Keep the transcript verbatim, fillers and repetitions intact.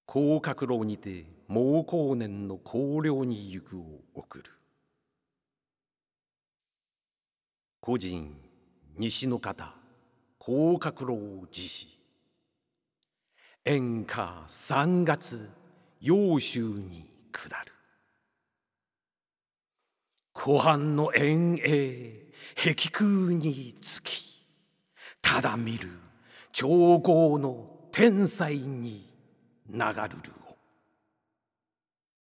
広角楼にて猛後年の荒涼に行くを送る。個人西の方広角楼寺子。演歌三月揚州に下る。湖畔の遠影壁空につき、ただ見る長江の天才に流るる。